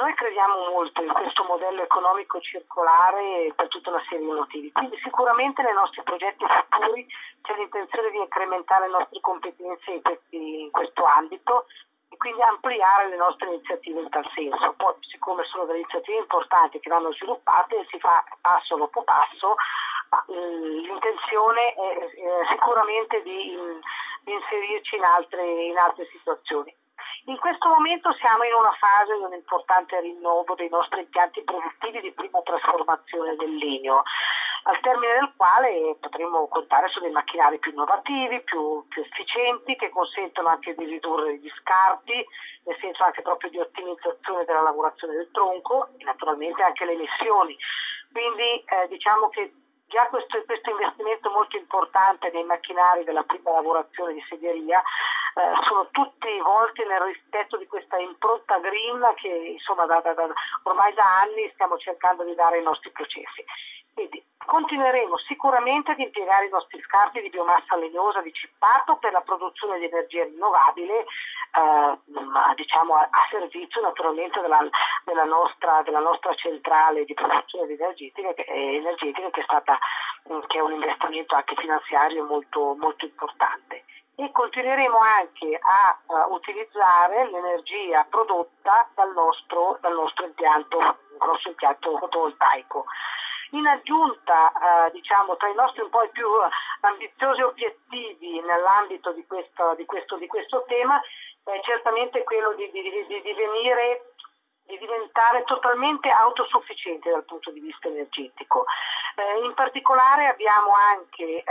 noi crediamo molto in questo modello economico circolare per tutta una serie di motivi, quindi sicuramente nei nostri progetti futuri c'è l'intenzione di incrementare le nostre competenze in questo ambito e quindi ampliare le nostre iniziative in tal senso. Poi, siccome sono delle iniziative importanti che vanno sviluppate, si fa passo dopo passo, ma l'intenzione è sicuramente di inserirci in altre situazioni. In questo momento siamo in una fase di un importante rinnovo dei nostri impianti produttivi di prima trasformazione del legno, al termine del quale potremo contare su dei macchinari più innovativi, più efficienti, che consentono anche di ridurre gli scarti, nel senso anche proprio di ottimizzazione della lavorazione del tronco e naturalmente anche le emissioni. Quindi diciamo che già questo investimento molto importante nei macchinari della prima lavorazione di segheria sono tutti volti nel rispetto di questa impronta green che insomma ormai da anni stiamo cercando di dare ai nostri processi. Quindi continueremo sicuramente ad impiegare i nostri scarti di biomassa legnosa di cippato per la produzione di energia rinnovabile, diciamo a servizio naturalmente della nostra centrale di produzione energetica che è un investimento anche finanziario molto, molto importante. E continueremo anche a utilizzare l'energia prodotta dal nostro impianto, un grosso impianto fotovoltaico. In aggiunta, diciamo, tra i nostri un po' più ambiziosi obiettivi nell'ambito di questo tema, certamente quello di diventare totalmente autosufficienti dal punto di vista energetico. In particolare abbiamo anche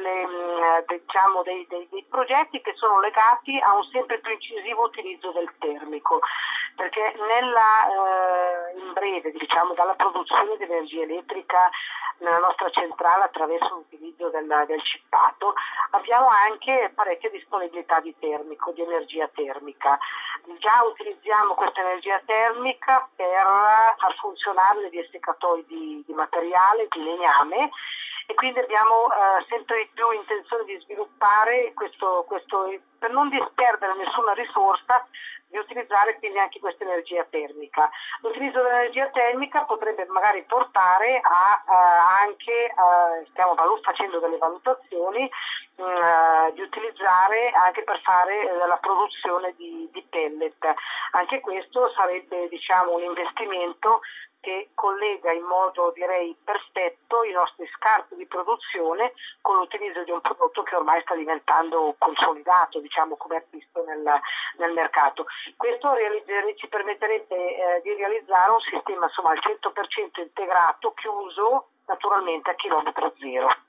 dei progetti che sono legati a un sempre più incisivo utilizzo del termico, perché in breve, diciamo, dalla produzione di energia elettrica nella nostra centrale attraverso l'utilizzo del cippato abbiamo anche parecchia disponibilità di energia termica. Già utilizziamo questa energia termica per far funzionare le dessecatoi di materiale, di legname, e quindi abbiamo sempre di più intenzione di sviluppare questo per non disperdere nessuna risorsa, di utilizzare quindi anche questa energia termica. L'utilizzo dell'energia termica potrebbe magari portare stiamo facendo delle valutazioni di utilizzare anche per fare la produzione di pellet. Anche questo sarebbe, diciamo, un investimento che collega in modo, direi, perfetto i nostri scarti di produzione con l'utilizzo di un prodotto che ormai sta diventando consolidato, diciamo, come acquisto nel mercato. Questo ci permetterebbe di realizzare un sistema, insomma, al 100% integrato, chiuso naturalmente a chilometro zero.